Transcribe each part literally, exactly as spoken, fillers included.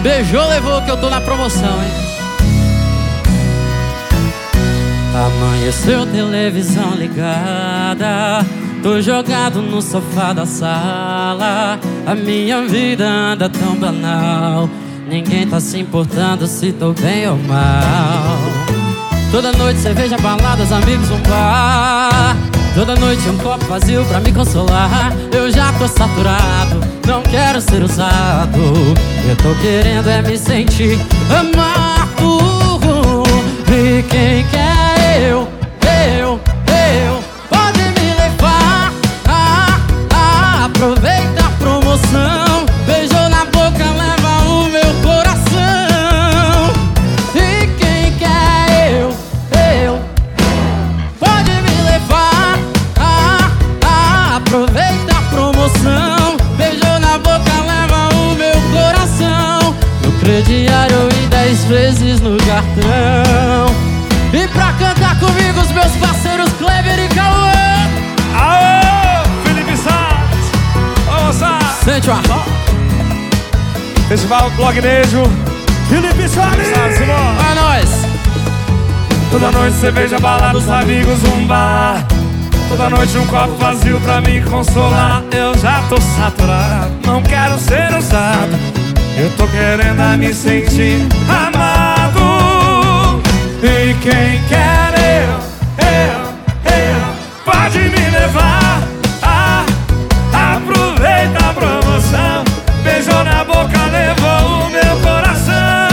Beijou, levou que eu tô na promoção, hein? Amanheceu, televisão ligada, tô jogado no sofá da sala. A minha vida anda tão banal, ninguém tá se importando se tô bem ou mal. Toda noite cerveja, baladas, amigos, um bar. Toda noite um copo vazio pra me consolar. Eu já tô saturado, não quero ser usado. Eu tô querendo é me sentir amado. E quem quer eu, eu, eu, pode me levar. ah, ah, Aproveita a promoção. Beijou na boca, leva o meu coração. E quem quer eu, eu, pode me levar. ah, ah, Aproveita a promoção. Beijou na boca, leva o meu coração. No crediário e dez vezes no cartão. E pra cantar comigo os meus parceiros Kleber e Cauã. Aô, Felipe Salles. Vamos lá. Sente o ar. Festival Blognejo. Felipe Salles. É nóis. Toda noite cerveja, balada, os amigos, um bar. Toda noite um copo vazio pra me consolar. Eu já tô saturado, não quero ser usado. Eu tô querendo a me sentir amado. E quem quer eu, eu, eu, pode me levar. ah, Aproveita a promoção. Beijou na boca, levou o meu coração.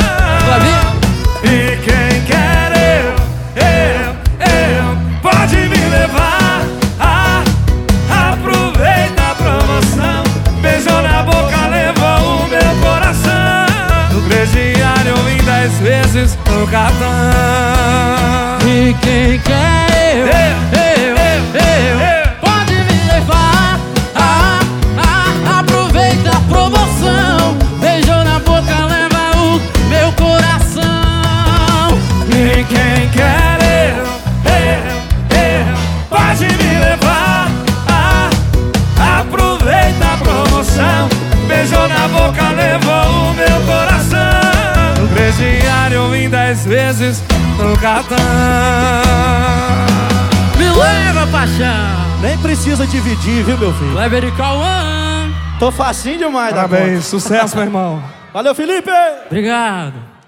E quem quer eu, eu, eu, pode me levar. ah, Aproveita a promoção. Beijou na boca, levou o meu coração. No crediário em dez vezes no cartão. E quem quer eu, eu, eu, eu, pode me levar. ah, ah, Aproveita a promoção. Beijou na boca, leva o meu coração. E quem quer eu, eu, eu, pode me levar. ah, Aproveita a promoção. Beijou na boca, levou o meu coração. No crediário em dez vezes no cartão. Me leva, paixão. Nem precisa dividir, viu, meu filho? Kleber e Cauã. Tô facinho demais da Parabéns, conta. sucesso, meu irmão. Valeu, Felipe! Obrigado.